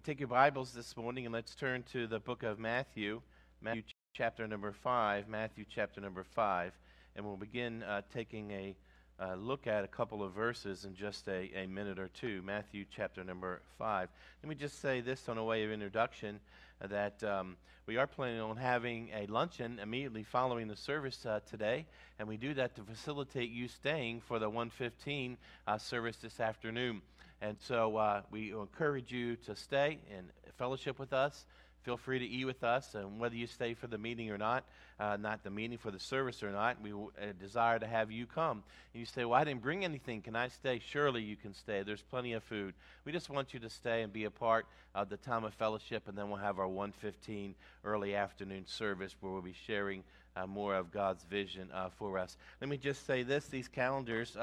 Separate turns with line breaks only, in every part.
Take your Bibles this morning and let's turn to the book of Matthew, Matthew chapter number 5, Matthew chapter number 5, and we'll begin taking a look at a couple of verses in just a minute or two. Matthew chapter number 5. Let me just say this on a way of introduction, that we are planning on having a luncheon immediately following the service today, and we do that to facilitate you staying for the 1:15 service this afternoon. And so we encourage you to stay and fellowship with us. Feel free to eat with us, and whether you stay for the meeting or not the meeting, for the service or not, we desire to have you come. And you say, well, I didn't bring anything. Can I stay? Surely you can stay. There's plenty of food. We just want you to stay and be a part of the time of fellowship, and then we'll have our 1:15 early afternoon service where we'll be sharing more of God's vision for us. Let me just say this, these calendars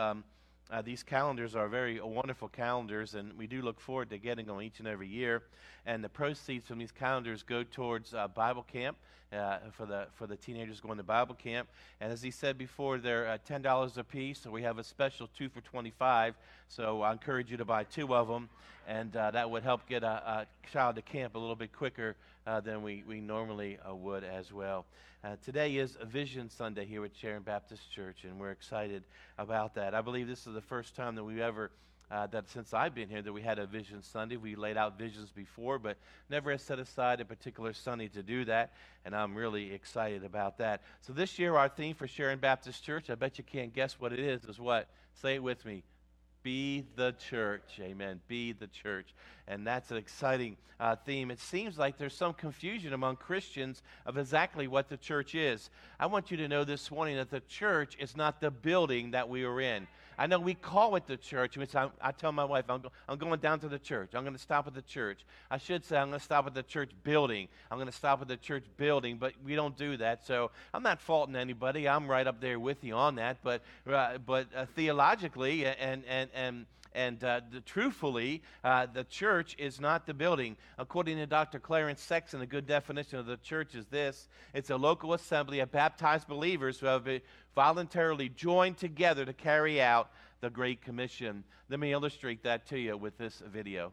are very wonderful calendars, and we do look forward to getting them each and every year. And the proceeds from these calendars go towards Bible camp for the teenagers going to Bible camp. And as he said before, they're $10 a piece, so we have a special 2 for $25. So I encourage you to buy 2 of them, and that would help get a child to camp a little bit quicker than we normally would as well. Today is a Vision Sunday here at Sharon Baptist Church, and we're excited about that. I believe this is the first time that we've ever, that since I've been here, that we had a Vision Sunday. We laid out visions before, but never has set aside a particular Sunday to do that, and I'm really excited about that. So this year, our theme for Sharon Baptist Church, I bet you can't guess what it is what? Say it with me. Be the church. Amen. Be the church. And that's an exciting theme. It seems like there's some confusion among Christians of exactly what the church is. I want you to know this morning that the church is not the building that we are in. I know we call it the church. I tell my wife, I'm going down to the church. I'm going to stop at the church. I should say I'm going to stop at the church building. I'm going to stop at the church building, but we don't do that. So I'm not faulting anybody. I'm right up there with you on that. But theologically and truthfully, the church is not the building. According to Dr. Clarence Sexton, a good definition of the church is this: it's a local assembly of baptized believers who have been voluntarily joined together to carry out the Great Commission. Let me illustrate that to you with this video.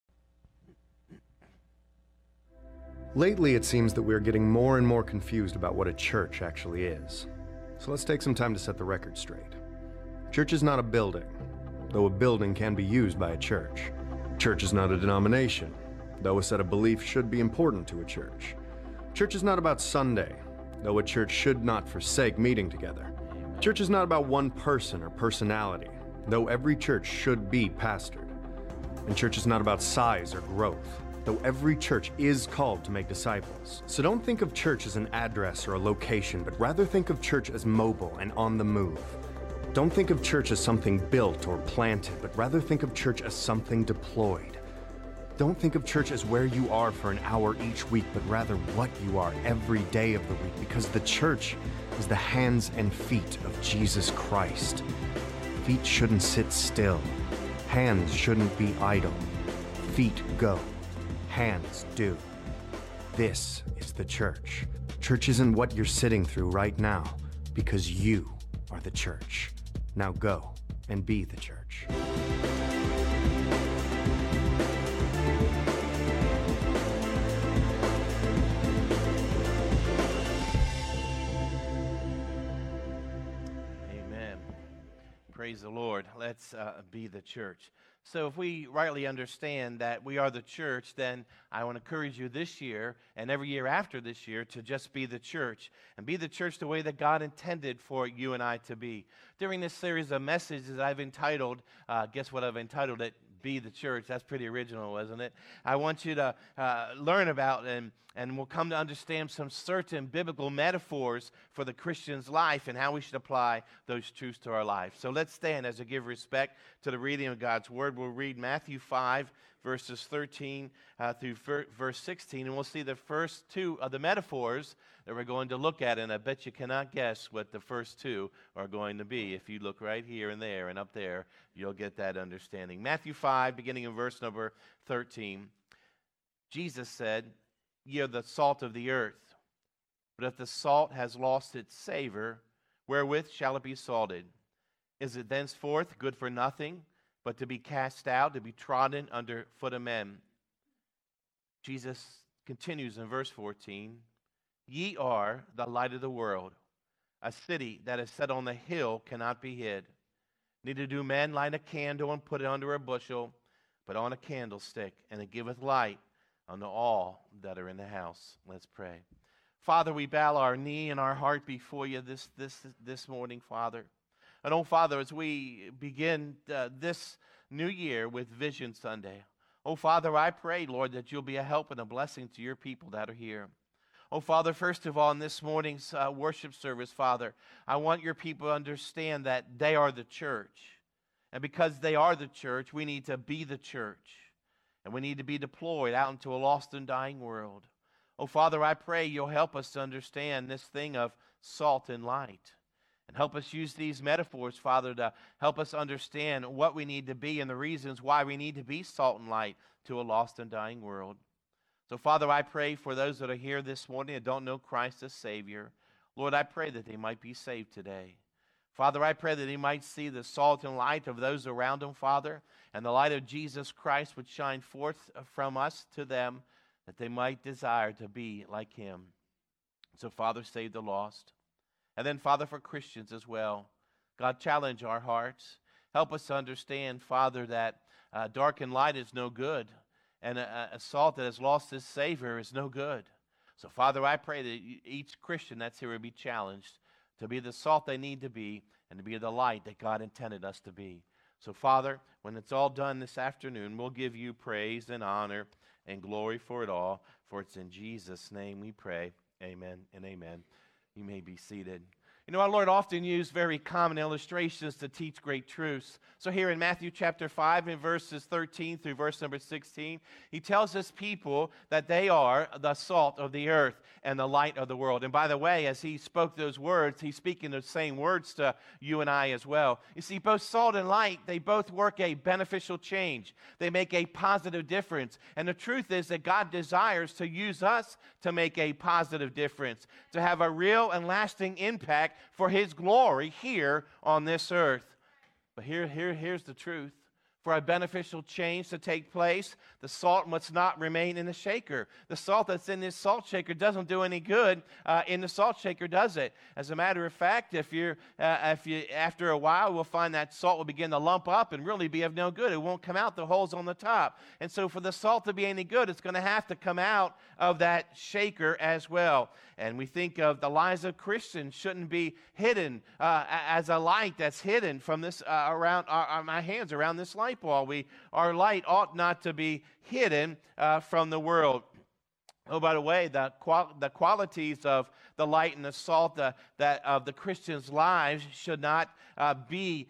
Lately, it seems that we're getting more and more confused about what a church actually is. So let's take some time to set the record straight. Church is not a building, though a building can be used by a church. Church is not a denomination, though a set of beliefs should be important to a church. Church is not about Sunday, though a church should not forsake meeting together. Church is not about one person or personality, though every church should be pastored. And church is not about size or growth, though every church is called to make disciples. So don't think of church as an address or a location, but rather think of church as mobile and on the move. Don't think of church as something built or planted, but rather think of church as something deployed. Don't think of church as where you are for an hour each week, but rather what you are every day of the week, because the church is the hands and feet of Jesus Christ. Feet shouldn't sit still. Hands shouldn't be idle. Feet go. Hands do. This is the church. Church isn't what you're sitting through right now, because you are the church. Now go and be the church.
Amen. Praise the Lord. Let's be the church. So if we rightly understand that we are the church, then I want to encourage you this year and every year after this year to just be the church, and be the church the way that God intended for you and I to be. During this series of messages I've entitled, guess what I've entitled it? Be the church. That's pretty original, isn't it? I want you to learn about and we'll come to understand some certain biblical metaphors for the Christian's life and how we should apply those truths to our life. So let's stand as I give respect to the reading of God's Word. We'll read Matthew 5, verses 13 through verse 16, and we'll see the first 2 of the metaphors that we're going to look at, and I bet you cannot guess what the first 2 are going to be. If you look right here and there and up there, you'll get that understanding. Matthew 5, beginning in verse number 13, Jesus said, "Ye are the salt of the earth, but if the salt has lost its savor, wherewith shall it be salted? Is it thenceforth good for nothing, but to be cast out, to be trodden under foot of men? Jesus continues in verse 14, "Ye are the light of the world. A city that is set on the hill cannot be hid. Neither do men light a candle and put it under a bushel, but on a candlestick, and it giveth light unto all that are in the house." Let's pray. Father, we bow our knee and our heart before you this morning, Father. And oh, Father, as we begin this new year with Vision Sunday, oh, Father, I pray, Lord, that you'll be a help and a blessing to your people that are here. Oh, Father, first of all, in this morning's worship service, Father, I want your people to understand that they are the church. And because they are the church, we need to be the church. And we need to be deployed out into a lost and dying world. Oh, Father, I pray you'll help us to understand this thing of salt and light. And help us use these metaphors, Father, to help us understand what we need to be and the reasons why we need to be salt and light to a lost and dying world. So, Father, I pray for those that are here this morning and don't know Christ as Savior. Lord, I pray that they might be saved today. Father, I pray that they might see the salt and light of those around them, Father, and the light of Jesus Christ would shine forth from us to them, that they might desire to be like him. So, Father, save the lost. And then, Father, for Christians as well, God, challenge our hearts. Help us to understand, Father, that dark and light is no good, and a salt that has lost its savor is no good. So, Father, I pray that each Christian that's here will be challenged to be the salt they need to be and to be the light that God intended us to be. So, Father, when it's all done this afternoon, we'll give you praise and honor and glory for it all, for it's in Jesus' name we pray. Amen and amen. You may be seated. You know, our Lord often used very common illustrations to teach great truths. So here in Matthew chapter 5, in verses 13 through verse number 16, he tells his people that they are the salt of the earth and the light of the world. And by the way, as he spoke those words, he's speaking the same words to you and I as well. You see, both salt and light, they both work a beneficial change. They make a positive difference. And the truth is that God desires to use us to make a positive difference, to have a real and lasting impact for his glory here on this earth. But here's the truth. For a beneficial change to take place, the salt must not remain in the shaker. The salt that's in this salt shaker doesn't do any good in the salt shaker, does it? As a matter of fact, if you after a while, we'll find that salt will begin to lump up and really be of no good. It won't come out the holes on the top. And so for the salt to be any good, it's going to have to come out of that shaker as well. And we think of the lives of Christians shouldn't be hidden as a light that's hidden from this around my hands around this light bulb. Our light ought not to be hidden from the world. Oh, by the way, the qualities of the light and the salt that of the Christians' lives should not be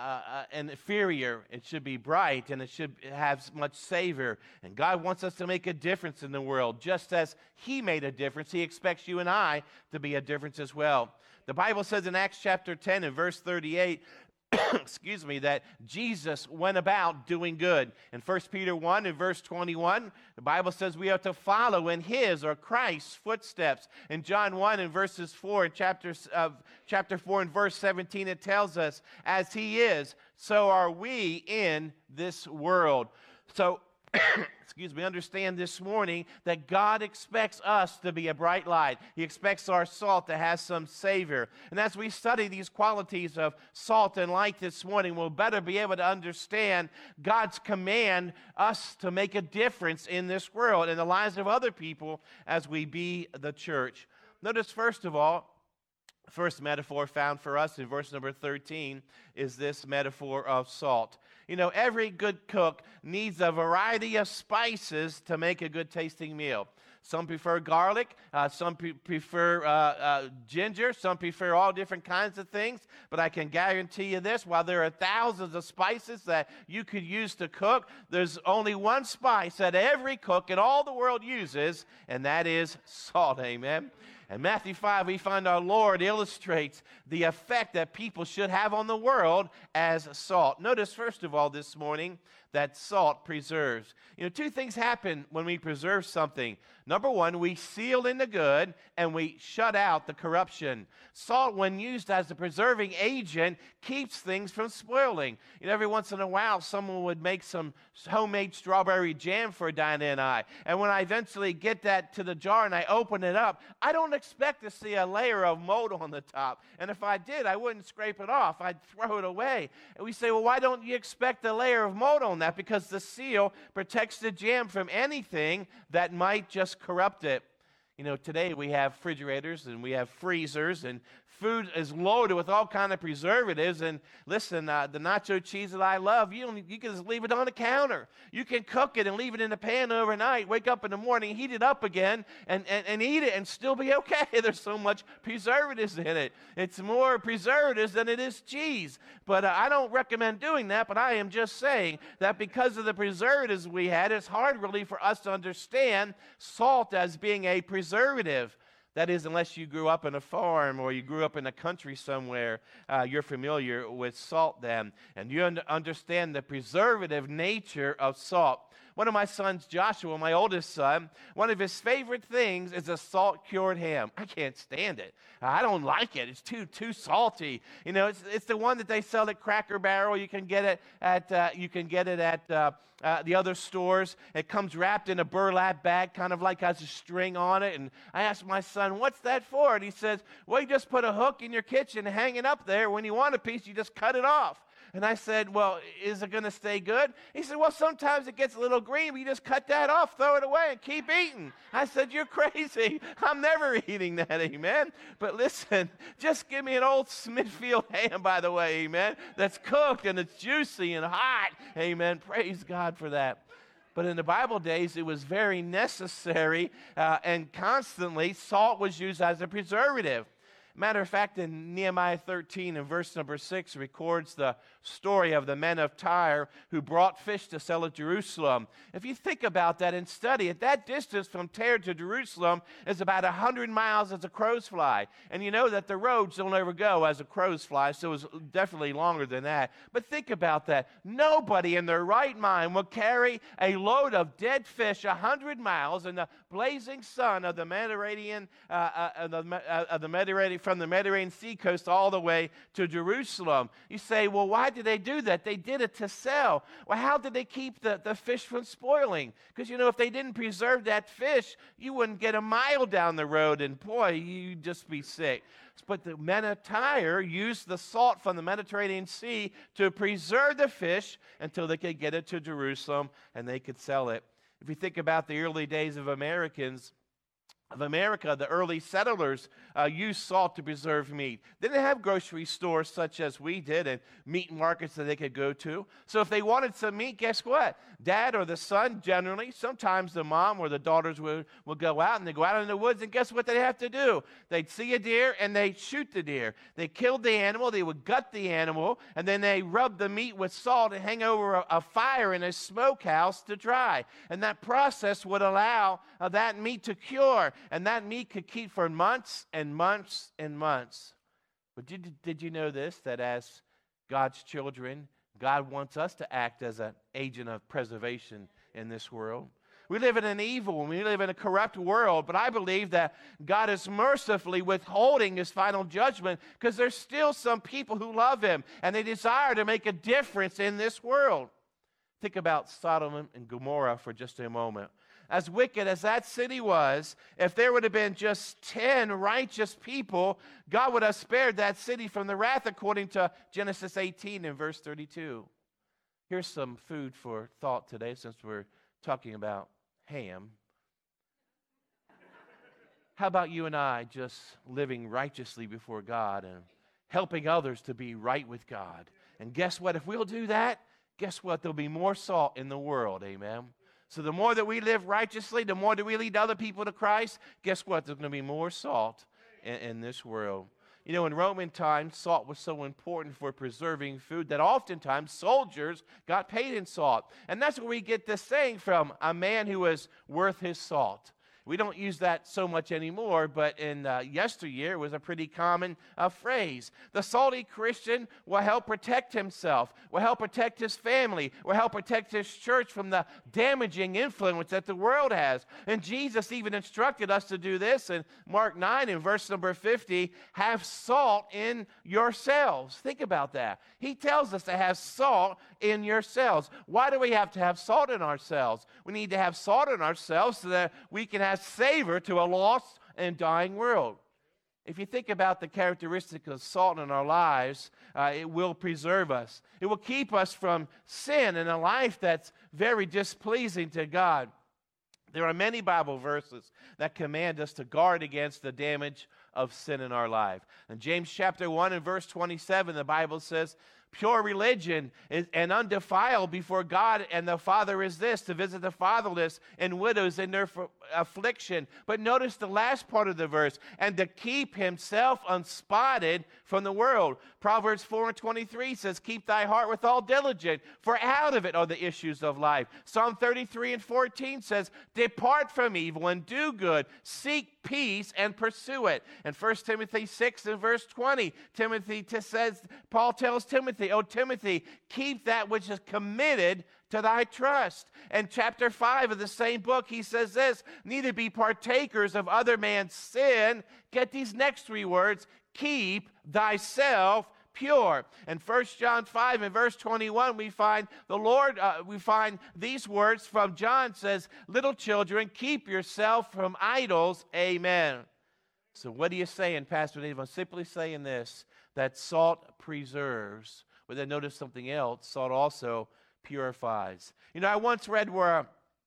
inferior. It should be bright, and it should have much savor. And God wants us to make a difference in the world. Just as he made a difference, he expects you and I to be a difference as well. The Bible says in Acts chapter 10 and verse 38, excuse me, that Jesus went about doing good. In 1 Peter 1 and verse 21, the Bible says we are to follow in his or Christ's footsteps. In John 1 and verses 4, in chapter 4 and verse 17, it tells us, as he is, so are we in this world. So, excuse me, understand this morning that God expects us to be a bright light. He expects our salt to have some savor. And as we study these qualities of salt and light this morning, we'll better be able to understand God's command us to make a difference in this world and the lives of other people as we be the church. Notice, first of all, first metaphor found for us in verse number 13 is this metaphor of salt. You know, every good cook needs a variety of spices to make a good tasting meal. Some prefer garlic, some prefer ginger, some prefer all different kinds of things. But I can guarantee you this, while there are thousands of spices that you could use to cook, there's only one spice that every cook in all the world uses, and that is salt, amen? In Matthew 5, we find our Lord illustrates the effect that people should have on the world as salt. Notice, first of all, this morning, that salt preserves. You know, two things happen when we preserve something. Number one, we seal in the good and we shut out the corruption. Salt, when used as a preserving agent, keeps things from spoiling. You know, every once in a while, someone would make some homemade strawberry jam for Dinah and I. And when I eventually get that to the jar and I open it up, I don't expect to see a layer of mold on the top. And if I did, I wouldn't scrape it off. I'd throw it away. And we say, well, why don't you expect a layer of mold on that? Because the seal protects the jam from anything that might just corrupt it. You know, today we have refrigerators and we have freezers, and food is loaded with all kind of preservatives. And listen, the nacho cheese that I love, you can just leave it on the counter. You can cook it and leave it in the pan overnight, wake up in the morning, heat it up again, and eat it and still be okay. There's so much preservatives in it. It's more preservatives than it is cheese. But I don't recommend doing that, but I am just saying that because of the preservatives we had, it's hard really for us to understand salt as being a preservative. That is, unless you grew up in a farm or you grew up in the country somewhere, you're familiar with salt then. And you understand the preservative nature of salt. One of my sons, Joshua, my oldest son, one of his favorite things is a salt-cured ham. I can't stand it. I don't like it. It's too salty. You know, it's the one that they sell at Cracker Barrel. You can get it at the other stores. It comes wrapped in a burlap bag, kind of like has a string on it. And I asked my son, "What's that for?" And he says, "Well, you just put a hook in your kitchen and hang it up there. When you want a piece, you just cut it off." And I said, "Well, is it going to stay good?" He said, "Well, sometimes it gets a little green, but you just cut that off, throw it away, and keep eating." I said, "You're crazy. I'm never eating that, amen." But listen, just give me an old Smithfield ham, by the way, amen, that's cooked and it's juicy and hot, amen. Praise God for that. But in the Bible days, it was very necessary, and constantly salt was used as a preservative. Matter of fact, in Nehemiah 13 and verse number 6 records the story of the men of Tyre who brought fish to sell at Jerusalem. If you think about that and study it, that distance from Tyre to Jerusalem is about 100 miles as a crow's fly. And you know that the roads don't ever go as a crow's fly, so it was definitely longer than that. But think about that. Nobody in their right mind would carry a load of dead fish 100 miles in the blazing sun of the Mediterranean, from the Mediterranean Sea coast all the way to Jerusalem. You say, well, why did they do that? They did it to sell. Well, how did they keep the fish from spoiling? Because, you know, if they didn't preserve that fish, you wouldn't get a mile down the road, and boy, you'd just be sick. But the men of Tyre used the salt from the Mediterranean Sea to preserve the fish until they could get it to Jerusalem and they could sell it. If you think about the early days of America, the early settlers used salt to preserve meat. They didn't have grocery stores such as we did and meat markets that they could go to. So if they wanted some meat, guess what? Dad or the son, generally, sometimes the mom or the daughters will go out, and they go out in the woods, and guess what they have to do? They'd see a deer, and they'd shoot the deer. They killed the animal, they would gut the animal, and then they rubbed the meat with salt and hang over a fire in a smokehouse to dry. And that process would allow that meat to cure. And that meat could keep for months and months and months. But did you know this, that as God's children, God wants us to act as an agent of preservation in this world? We live in an evil and we live in a corrupt world, but I believe that God is mercifully withholding his final judgment because there's still some people who love him and they desire to make a difference in this world. Think about Sodom and Gomorrah for just a moment. As wicked as that city was, if there would have been just 10 righteous people, God would have spared that city from the wrath according to Genesis 18 and verse 32. Here's some food for thought today since we're talking about ham. How about you and I just living righteously before God and helping others to be right with God? And guess what? If we'll do that, guess what? There'll be more salt in the world, amen? So the more that we live righteously, the more that we lead other people to Christ, guess what? There's going to be more salt in this world. You know, in Roman times, salt was so important for preserving food that oftentimes soldiers got paid in salt. And that's where we get this saying from, a man who is worth his salt. We don't use that so much anymore, but in yesteryear, it was a pretty common phrase. The salty Christian will help protect himself, will help protect his family, will help protect his church from the damaging influence that the world has. And Jesus even instructed us to do this in Mark 9 in verse number 50, have salt in yourselves. Think about that. He tells us to have salt in yourselves. Why do we have to have salt in ourselves? We need to have salt in ourselves so that we can add savor to a lost and dying world. If you think about the characteristics of salt in our lives, it will preserve us. It will keep us from sin and a life that's very displeasing to God. There are many Bible verses that command us to guard against the damage of sin in our life. In James chapter 1 and verse 27, the Bible says, pure religion and undefiled before God and the Father is this, to visit the fatherless and widows in their affliction. But notice the last part of the verse, and to keep himself unspotted from the world. Proverbs 4 and 23 says, keep thy heart with all diligence, for out of it are the issues of life. Psalm 33 and 14 says, depart from evil and do good, seek peace and pursue it. And 1 Timothy 6 and verse 20, Paul tells Timothy, O Timothy, keep that which is committed to thy trust. And chapter 5 of the same book, he says this, neither be partakers of other man's sin. Get these next three words, keep thyself pure. And 1 John 5 and verse 21, we find these words from John says, little children, keep yourself from idols. Amen. So what are you saying, Pastor Dave? I'm simply saying this, that salt preserves. But then notice something else, salt also purifies. You know, I once read where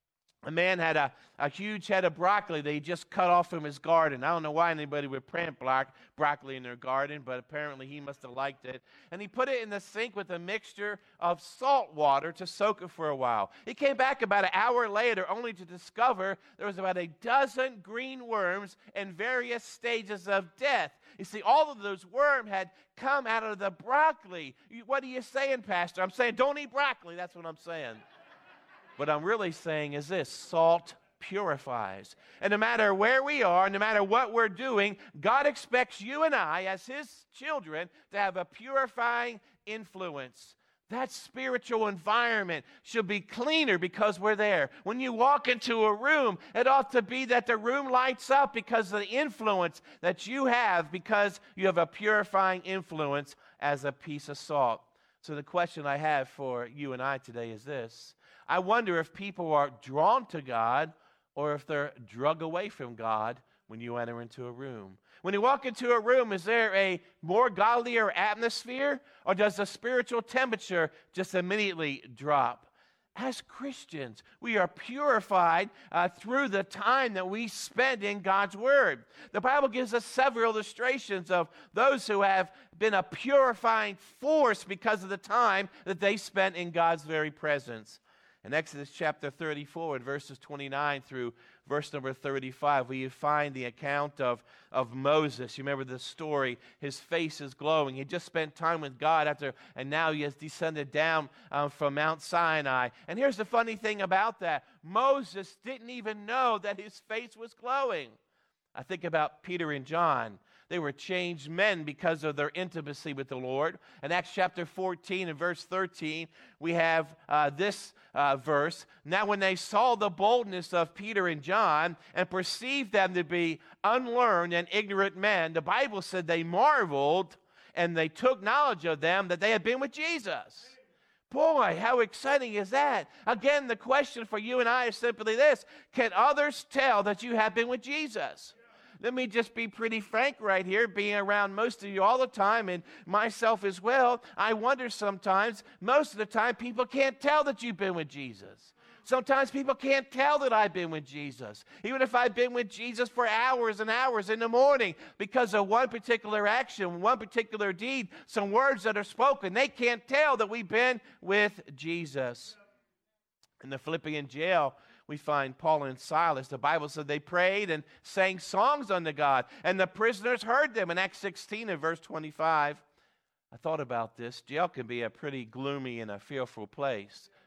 a man had a huge head of broccoli that he just cut off from his garden. I don't know why anybody would plant broccoli in their garden, but apparently he must have liked it. And he put it in the sink with a mixture of salt water to soak it for a while. He came back about an hour later only to discover there was about a dozen green worms in various stages of death. You see, all of those worms had come out of the broccoli. What are you saying, Pastor? I'm saying don't eat broccoli. That's what I'm saying. What I'm really saying is this, salt purifies. And no matter where we are, no matter what we're doing, God expects you and I, as his children, to have a purifying influence. That spiritual environment should be cleaner because we're there. When you walk into a room, it ought to be that the room lights up because of the influence that you have, because you have a purifying influence as a piece of salt. So the question I have for you and I today is this. I wonder if people are drawn to God or if they're drug away from God when you enter into a room. When you walk into a room, is there a more godlier atmosphere, or does the spiritual temperature just immediately drop? As Christians, we are purified through the time that we spend in God's Word. The Bible gives us several illustrations of those who have been a purifying force because of the time that they spent in God's very presence. In Exodus chapter 34, verses 29 through verse number 35, where you find the account of Moses. You remember the story. His face is glowing. He just spent time with God and now he has descended down from Mount Sinai. And here's the funny thing about that. Moses didn't even know that his face was glowing. I think about Peter and John. They were changed men because of their intimacy with the Lord. In Acts chapter 14 and verse 13, we have this verse. Now when they saw the boldness of Peter and John and perceived them to be unlearned and ignorant men, the Bible said they marveled and they took knowledge of them that they had been with Jesus. Boy, how exciting is that? Again, the question for you and I is simply this. Can others tell that you have been with Jesus? Let me just be pretty frank right here, being around most of you all the time and myself as well. I wonder sometimes, most of the time, people can't tell that you've been with Jesus. Sometimes people can't tell that I've been with Jesus. Even if I've been with Jesus for hours and hours in the morning because of one particular action, one particular deed, some words that are spoken, they can't tell that we've been with Jesus. In the Philippian jail, we find Paul and Silas. The Bible said they prayed and sang songs unto God, and the prisoners heard them. In Acts 16 and verse 25, I thought about this. Jail can be a pretty gloomy and a fearful place.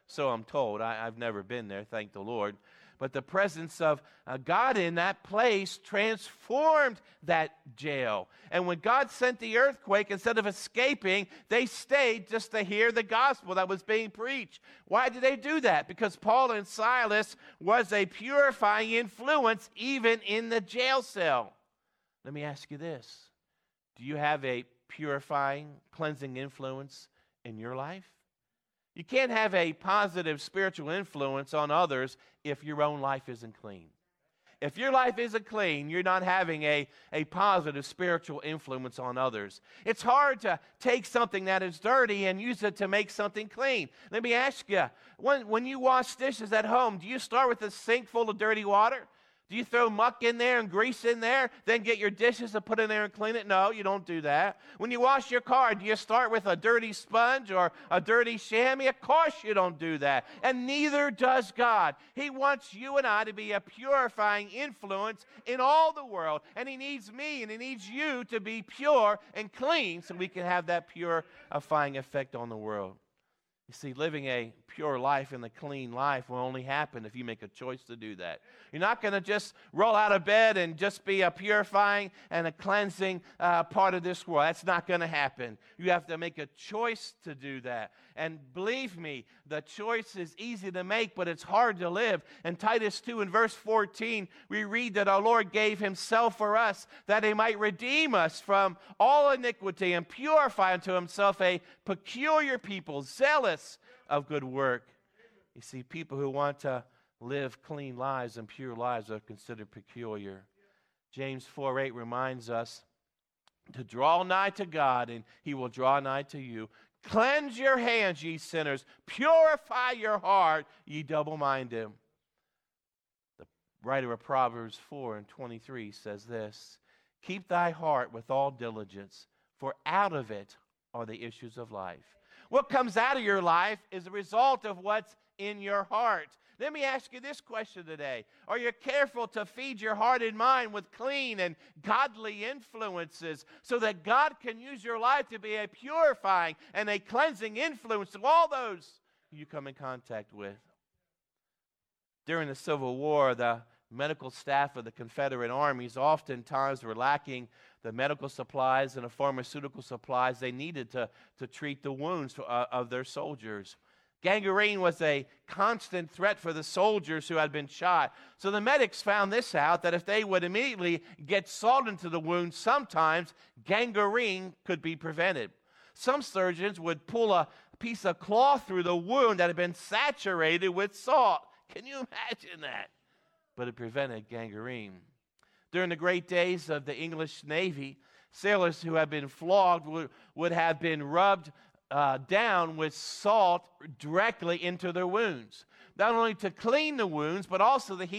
So I'm told. I've never been there, thank the Lord. But the presence of God in that place transformed that jail. And when God sent the earthquake, instead of escaping, they stayed just to hear the gospel that was being preached. Why did they do that? Because Paul and Silas was a purifying influence even in the jail cell. Let me ask you this. Do you have a purifying, cleansing influence in your life? You can't have a positive spiritual influence on others if your own life isn't clean. If your life isn't clean, you're not having a positive spiritual influence on others. It's hard to take something that is dirty and use it to make something clean. Let me ask you, when you wash dishes at home, do you start with a sink full of dirty water? Do you throw muck in there and grease in there, then get your dishes and put in there and clean it? No, you don't do that. When you wash your car, do you start with a dirty sponge or a dirty chamois? Of course you don't do that. And neither does God. He wants you and I to be a purifying influence in all the world. And He needs me and He needs you to be pure and clean so we can have that purifying effect on the world. You see, living a pure life and a clean life will only happen if you make a choice to do that. You're not going to just roll out of bed and just be a purifying and a cleansing part of this world. That's not going to happen. You have to make a choice to do that. And believe me, the choice is easy to make, but it's hard to live. In Titus 2 and verse 14, we read that our Lord gave Himself for us, that He might redeem us from all iniquity and purify unto Himself a peculiar people, zealous of good work. You see, people who want to live clean lives and pure lives are considered peculiar. James 4:8 reminds us to draw nigh to God, and He will draw nigh to you. Cleanse your hands, ye sinners. Purify your heart, ye double-minded. The writer of Proverbs 4:23 says this, keep thy heart with all diligence, for out of it are the issues of life. What comes out of your life is a result of what's in your heart. Let me ask you this question today. Are you careful to feed your heart and mind with clean and godly influences so that God can use your life to be a purifying and a cleansing influence to all those you come in contact with? During the Civil War, the medical staff of the Confederate armies oftentimes were lacking the medical supplies and the pharmaceutical supplies they needed to treat the wounds of their soldiers. Gangrene was a constant threat for the soldiers who had been shot. So the medics found this out, that if they would immediately get salt into the wound, sometimes gangrene could be prevented. Some surgeons would pull a piece of cloth through the wound that had been saturated with salt. Can you imagine that? But it prevented gangrene. During the great days of the English Navy, sailors who had been flogged would have been rubbed down with salt directly into their wounds, not only to clean the wounds, but also the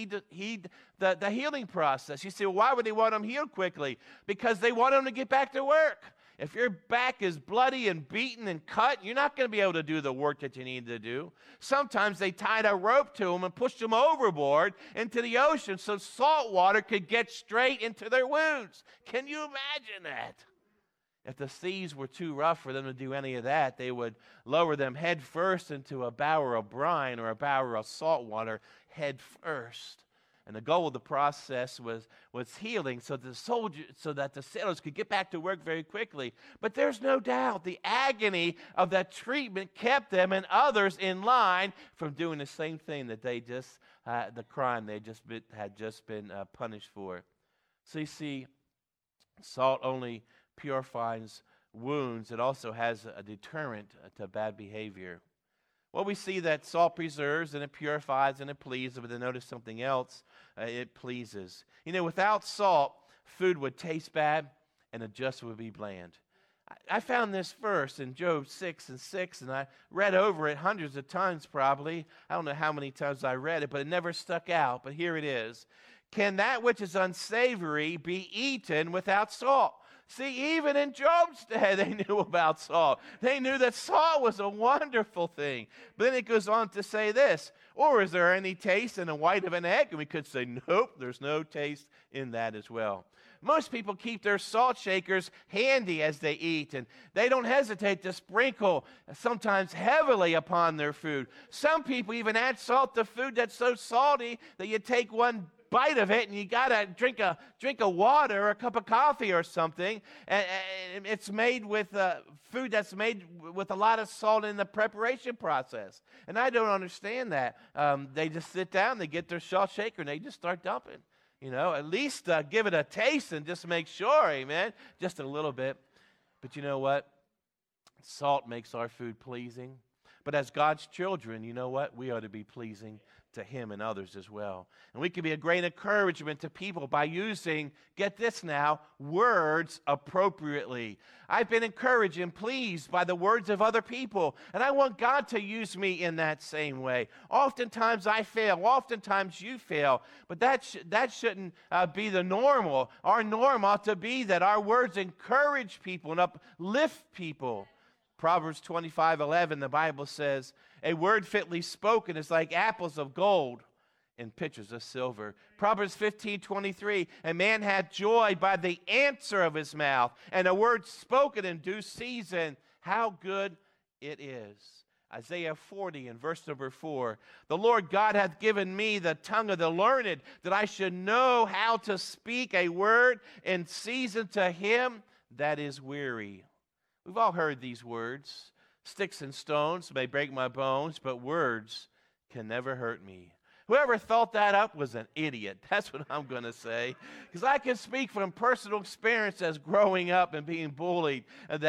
healing process. You say, well, why would they want them healed quickly? Because they want them to get back to work. If your back is bloody and beaten and cut, you're not going to be able to do the work that you need to do. Sometimes they tied a rope to them and pushed them overboard into the ocean so salt water could get straight into their wounds. Can you imagine that? If the seas were too rough for them to do any of that, they would lower them head first into a bower of brine or a bower of salt water head first. And the goal of the process was healing so that the sailors could get back to work very quickly. But there's no doubt the agony of that treatment kept them and others in line from doing the same thing that the crime they had just been punished for. So you see, salt only purifies wounds. It also has a deterrent to bad behavior. Well, we see that salt preserves and it purifies and it pleases, but then notice something else, it pleases. You know, without salt, food would taste bad and it just would be bland. I found this verse in Job 6:6, and I read over it hundreds of times probably. I don't know how many times I read it, but it never stuck out. But here it is. Can that which is unsavory be eaten without salt? See, even in Job's day, they knew about salt. They knew that salt was a wonderful thing. But then it goes on to say this, or is there any taste in the white of an egg? And we could say, nope, there's no taste in that as well. Most people keep their salt shakers handy as they eat, and they don't hesitate to sprinkle, sometimes heavily, upon their food. Some people even add salt to food that's so salty that you take one bite of it and you gotta drink a water or a cup of coffee or something. And it's made with food that's made with a lot of salt in the preparation process. And I don't understand that. They just sit down, they get their salt shaker, and they just start dumping. You know, at least give it a taste and just make sure, amen, just a little bit. But you know what? Salt makes our food pleasing. But as God's children, you know what? We ought to be pleasing to Him and others as well. And we can be a great encouragement to people by using, get this now, words appropriately. I've been encouraged and pleased by the words of other people, and I want God to use me in that same way. Oftentimes I fail, oftentimes you fail, but that shouldn't be the normal. Our norm ought to be that our words encourage people and uplift people. Proverbs 25:11, the Bible says, a word fitly spoken is like apples of gold in pitchers of silver. Proverbs 15:23, a man hath joy by the answer of his mouth, and a word spoken in due season, how good it is. Isaiah 40 and verse number 4, the Lord God hath given me the tongue of the learned, that I should know how to speak a word in season to him that is weary. We've all heard these words. Sticks and stones may break my bones, but words can never hurt me. Whoever thought that up was an idiot. That's what I'm going to say. Because I can speak from personal experience as growing up and being bullied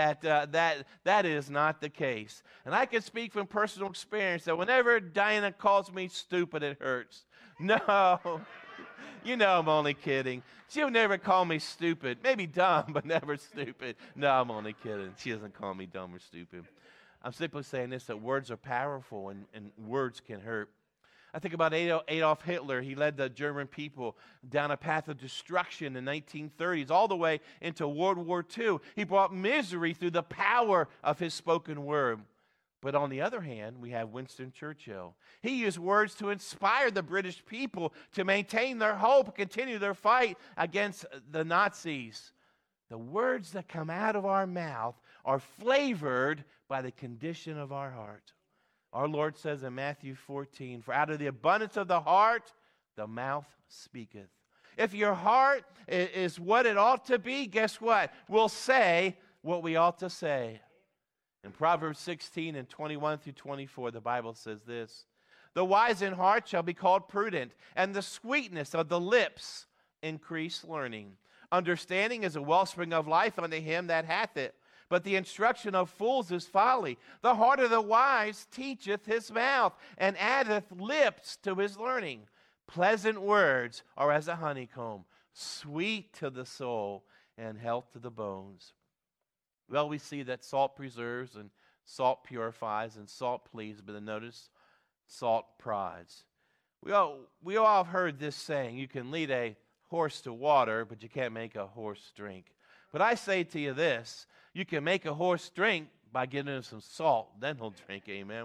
that is not the case. And I can speak from personal experience that whenever Diana calls me stupid, it hurts. No. You know I'm only kidding. She'll never call me stupid. Maybe dumb, but never stupid. No, I'm only kidding. She doesn't call me dumb or stupid. I'm simply saying this, that words are powerful and words can hurt. I think about Adolf Hitler. He led the German people down a path of destruction in the 1930s, all the way into World War II. He brought misery through the power of his spoken word. But on the other hand, we have Winston Churchill. He used words to inspire the British people to maintain their hope, continue their fight against the Nazis. The words that come out of our mouth are flavored by the condition of our heart. Our Lord says in Matthew 14, for out of the abundance of the heart, the mouth speaketh. If your heart is what it ought to be, guess what? We'll say what we ought to say. In Proverbs 16 and 21 through 24, the Bible says this, the wise in heart shall be called prudent, and the sweetness of the lips increase learning. Understanding is a wellspring of life unto him that hath it, but the instruction of fools is folly. The heart of the wise teacheth his mouth, and addeth lips to his learning. Pleasant words are as a honeycomb, sweet to the soul, and health to the bones. Well, we see that salt preserves and salt purifies and salt pleases, but then notice salt prides. We all have heard this saying, you can lead a horse to water, but you can't make a horse drink. But I say to you this, you can make a horse drink by giving him some salt, then he'll drink, amen.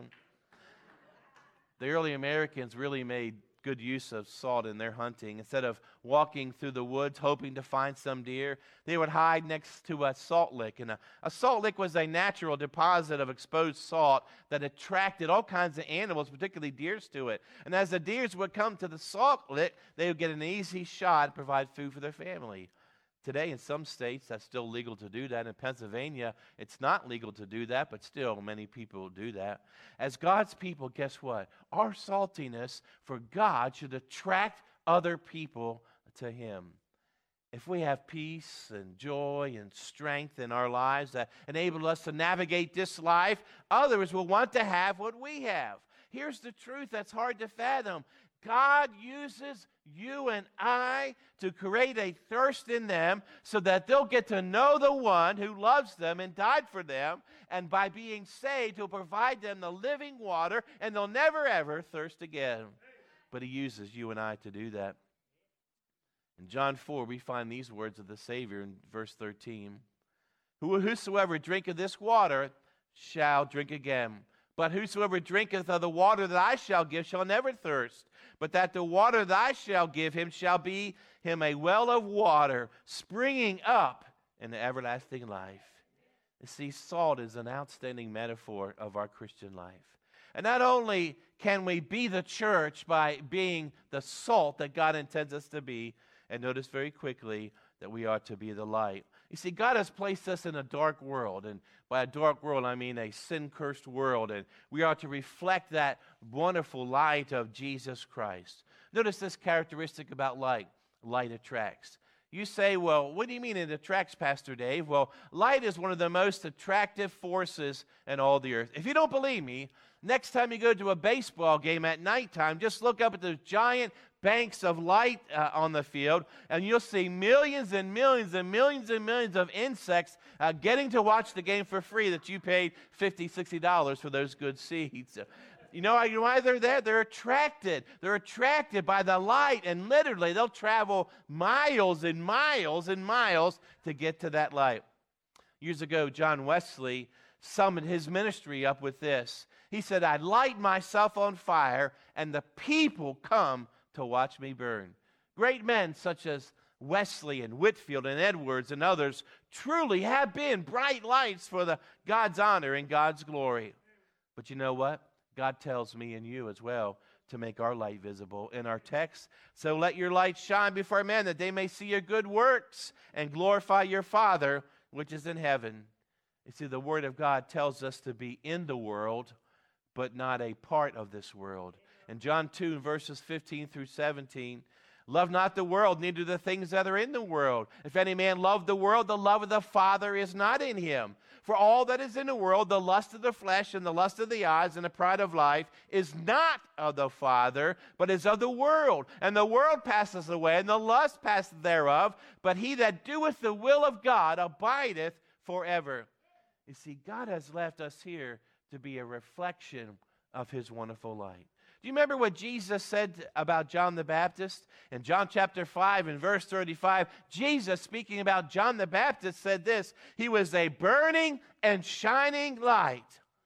The early Americans really made good use of salt in their hunting. Instead of walking through the woods hoping to find some deer, they would hide next to a salt lick. And a salt lick was a natural deposit of exposed salt that attracted all kinds of animals, particularly deers, to it. And as the deers would come to the salt lick, they would get an easy shot and provide food for their family. Today, in some states, that's still legal to do that. In Pennsylvania, it's not legal to do that, but still, many people do that. As God's people, guess what? Our saltiness for God should attract other people to Him. If we have peace and joy and strength in our lives that enable us to navigate this life, others will want to have what we have. Here's the truth that's hard to fathom. God uses you and I to create a thirst in them so that they'll get to know the one who loves them and died for them, and by being saved, He'll provide them the living water, and they'll never, ever thirst again. But He uses you and I to do that. In John 4, we find these words of the Savior in verse 13. Whosoever drinketh this water shall drink again. But whosoever drinketh of the water that I shall give shall never thirst. But that the water that I shall give him shall be him a well of water springing up in the everlasting life. You see, salt is an outstanding metaphor of our Christian life. And not only can we be the church by being the salt that God intends us to be, and notice very quickly that we are to be the light. You see, God has placed us in a dark world, and by a dark world, I mean a sin-cursed world, and we are to reflect that wonderful light of Jesus Christ. Notice this characteristic about light. Light attracts. You say, well, what do you mean it attracts, Pastor Dave? Well, light is one of the most attractive forces in all the earth. If you don't believe me, next time you go to a baseball game at nighttime, just look up at the giant banks of light on the field, and you'll see millions and millions and millions and millions of insects getting to watch the game for free that you paid $50, $60 for those good seats. You know why they're there? They're attracted. They're attracted by the light, and literally they'll travel miles and miles and miles to get to that light. Years ago, John Wesley summed his ministry up with this. He said, I light myself on fire, and the people come to watch me burn. Great men such as Wesley and Whitefield and Edwards and others truly have been bright lights for God's honor and God's glory. But you know what? God tells me and you as well to make our light visible in our text. So let your light shine before men that they may see your good works and glorify your Father which is in heaven. You see, the Word of God tells us to be in the world, but not a part of this world. In John 2, verses 15 through 17, love not the world, neither the things that are in the world. If any man love the world, the love of the Father is not in him. For all that is in the world, the lust of the flesh and the lust of the eyes and the pride of life, is not of the Father, but is of the world. And the world passeth away, and the lust passeth thereof. But he that doeth the will of God abideth forever. You see, God has left us here to be a reflection of his wonderful light. Do you remember what Jesus said about John the Baptist? In John chapter 5 and verse 35, Jesus, speaking about John the Baptist, said this: he was a burning and shining light.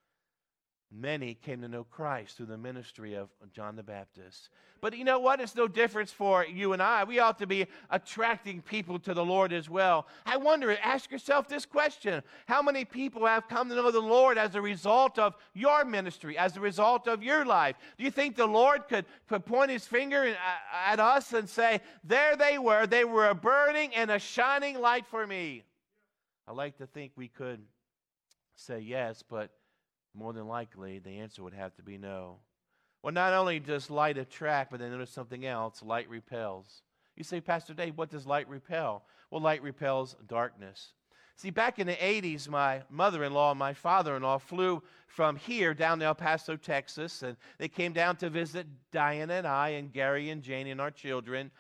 Many came to know Christ through the ministry of John the Baptist. But you know what? It's no difference for you and I. We ought to be attracting people to the Lord as well. I wonder, ask yourself this question: how many people have come to know the Lord as a result of your ministry, as a result of your life? Do you think the Lord could point his finger at us and say, there they were a burning and a shining light for me? I like to think we could say yes, but more than likely, the answer would have to be no. Well, not only does light attract, but then notice something else: light repels. You say, Pastor Dave, what does light repel? Well, light repels darkness. See, back in the 80s, my mother-in-law and my father-in-law flew from here down to El Paso, Texas, and they came down to visit Diana and I and Gary and Jane and our children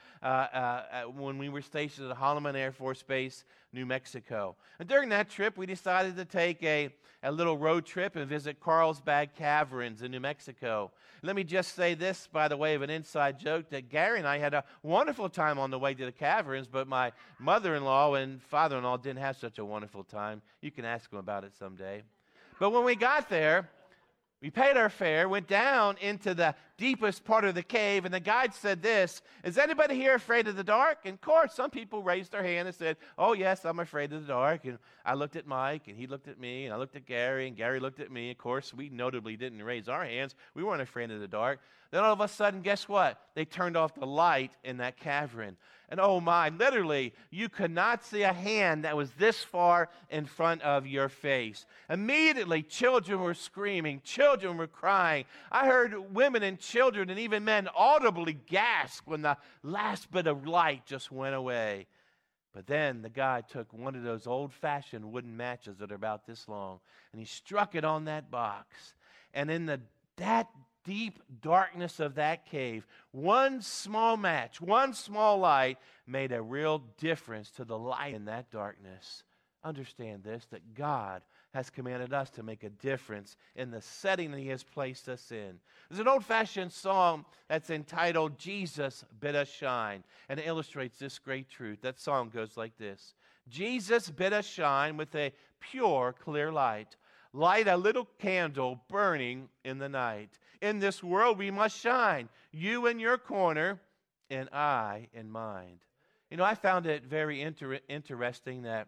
when we were stationed at Holloman Air Force Base, New Mexico. And during that trip, we decided to take a little road trip and visit Carlsbad Caverns in New Mexico. Let me just say this by the way of an inside joke, that Gary and I had a wonderful time on the way to the caverns, but my mother-in-law and father-in-law didn't have such a wonderful time. You can ask them about it someday. But when we got there, we paid our fare, went down into the deepest part of the cave, and the guide said this: is anybody here afraid of the dark? And of course, some people raised their hand and said, oh yes, I'm afraid of the dark. And I looked at Mike, and he looked at me, and I looked at Gary, and Gary looked at me. Of course, we notably didn't raise our hands. We weren't afraid of the dark. Then all of a sudden, guess what? They turned off the light in that cavern. And oh my, literally, you could not see a hand that was this far in front of your face. Immediately, children were screaming. Children were crying. I heard women and children and even men audibly gasp when the last bit of light just went away. But then the guy took one of those old-fashioned wooden matches that are about this long, and he struck it on that box. And in that deep darkness of that cave, one small match, one small light made a real difference to the light in that darkness. Understand this, that God has commanded us to make a difference in the setting that he has placed us in. There's an old-fashioned song that's entitled, Jesus Bid Us Shine, and it illustrates this great truth. That song goes like this. Jesus bid us shine with a pure, clear light. Light a little candle burning in the night. In this world we must shine, you in your corner and I in mine. You know, I found it very interesting that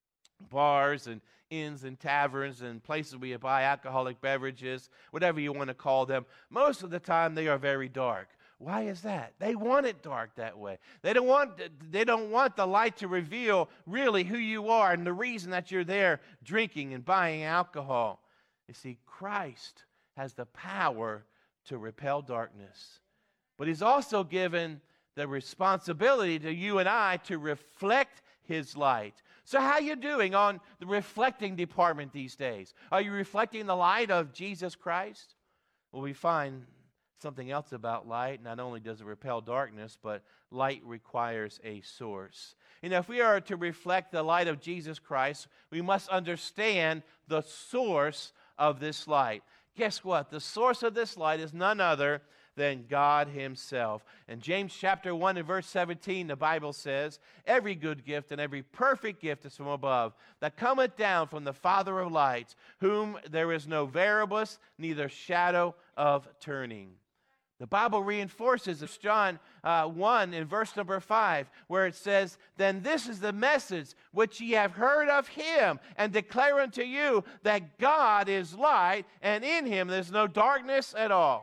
bars and inns and taverns and places where you buy alcoholic beverages, whatever you want to call them, most of the time they are very dark. Why is that? They want it dark that way. They don't want the light to reveal really who you are and the reason that you're there drinking and buying alcohol. You see, Christ has the power to repel darkness. But he's also given the responsibility to you and I to reflect his light. So how are you doing on the reflecting department these days? Are you reflecting the light of Jesus Christ? Well, we find something else about light. Not only does it repel darkness, but light requires a source. You know, if we are to reflect the light of Jesus Christ, we must understand the source of this light. Guess what? The source of this light is none other than God himself. In James chapter 1 and verse 17, the Bible says, every good gift and every perfect gift is from above, that cometh down from the Father of lights, whom there is no variableness, neither shadow of turning. The Bible reinforces John 1 in verse number 5, where it says, then this is the message which ye have heard of him, and declare unto you that God is light, and in him there's no darkness at all.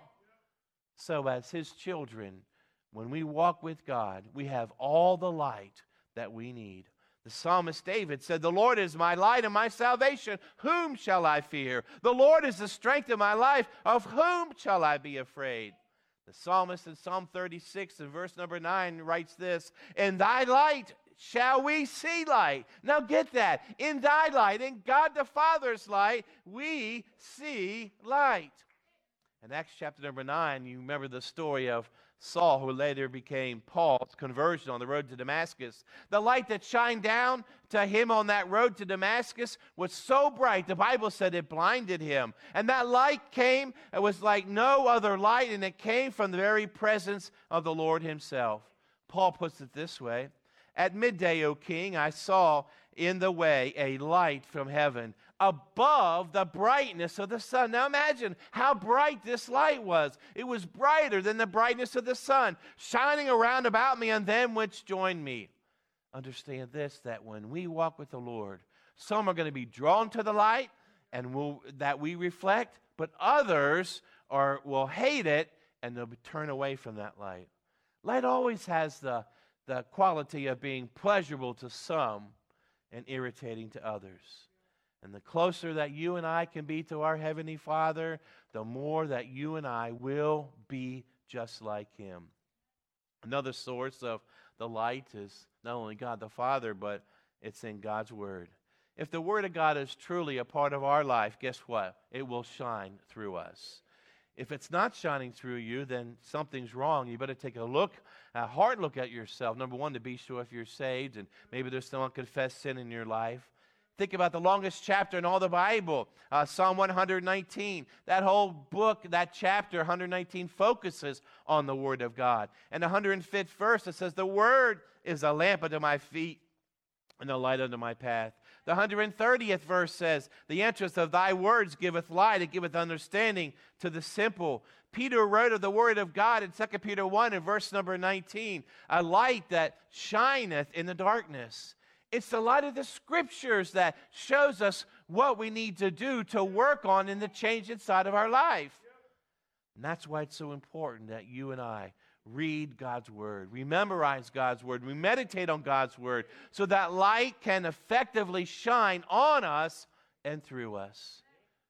So as his children, when we walk with God, we have all the light that we need. The psalmist David said, the Lord is my light and my salvation. Whom shall I fear? The Lord is the strength of my life. Of whom shall I be afraid? The psalmist in Psalm 36 and verse number 9 writes this, in thy light shall we see light. Now get that. In thy light, in God the Father's light, we see light. In Acts chapter number 9, you remember the story of Saul, who later became Paul's conversion on the road to Damascus. The light that shined down to him on that road to Damascus was so bright, the Bible said it blinded him. And that light came, it was like no other light, and it came from the very presence of the Lord himself. Paul puts it this way, at midday, O king, I saw in the way a light from heaven, above the brightness of the sun. Now imagine how bright this light was. It was brighter than the brightness of the sun, shining around about me and them which joined me. Understand this, that when we walk with the Lord, some are going to be drawn to the light and that we reflect, but others will hate it and they'll turn away from that light. Light always has the quality of being pleasurable to some and irritating to others. And the closer that you and I can be to our Heavenly Father, the more that you and I will be just like him. Another source of the light is not only God the Father, but it's in God's Word. If the Word of God is truly a part of our life, guess what? It will shine through us. If it's not shining through you, then something's wrong. You better take a hard look at yourself. Number one, to be sure if you're saved, and maybe there's still unconfessed sin in your life. Think about the longest chapter in all the Bible, Psalm 119. That whole book, that chapter, 119, focuses on the Word of God. And the 105th verse, it says, the Word is a lamp unto my feet and a light unto my path. The 130th verse says, the entrance of thy words giveth light, it giveth understanding to the simple. Peter wrote of the Word of God in 2 Peter 1 and verse number 19, a light that shineth in the darkness. It's the light of the Scriptures that shows us what we need to do to work on in the change inside of our life. And that's why it's so important that you and I read God's Word, we memorize God's Word, we meditate on God's Word, so that light can effectively shine on us and through us.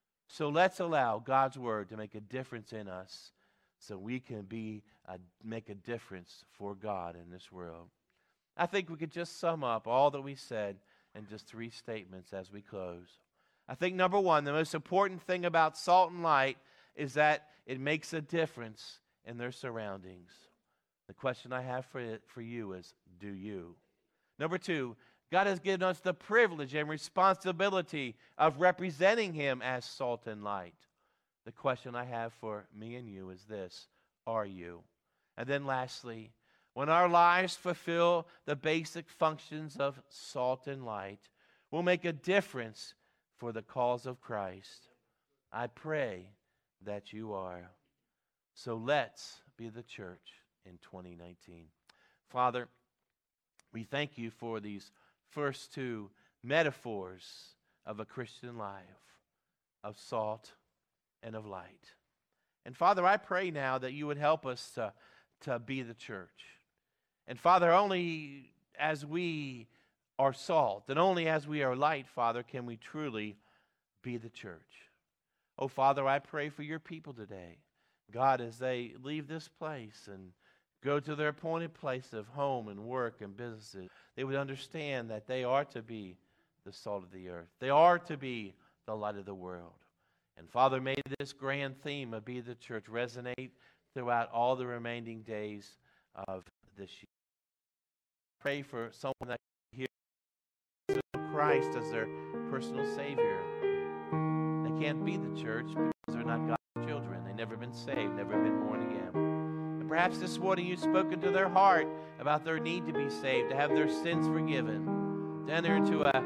So let's allow God's Word to make a difference in us so we can make a difference for God in this world. I think we could just sum up all that we said in just 3 statements as we close. I think number one, the most important thing about salt and light is that it makes a difference in their surroundings. The question I have for you is, do you? Number 2, God has given us the privilege and responsibility of representing Him as salt and light. The question I have for me and you is this: are you? And then lastly, when our lives fulfill the basic functions of salt and light, we'll make a difference for the cause of Christ. I pray that you are. So let's be the church in 2019. Father, we thank you for these first two metaphors of a Christian life, of salt and of light. And Father, I pray now that you would help us to be the church. And Father, only as we are salt and only as we are light, Father, can we truly be the church. Oh, Father, I pray for your people today. God, as they leave this place and go to their appointed place of home and work and businesses, they would understand that they are to be the salt of the earth. They are to be the light of the world. And Father, may this grand theme of Be the Church resonate throughout all the remaining days of this year. Pray for someone that hears Christ as their personal Savior. They can't be the church because they're not God's children. They've never been saved, never been born again. And perhaps this morning you've spoken to their heart about their need to be saved, to have their sins forgiven, to enter into an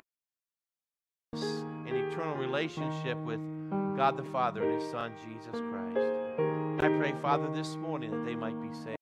eternal relationship with God the Father and His Son, Jesus Christ. I pray, Father, this morning that they might be saved.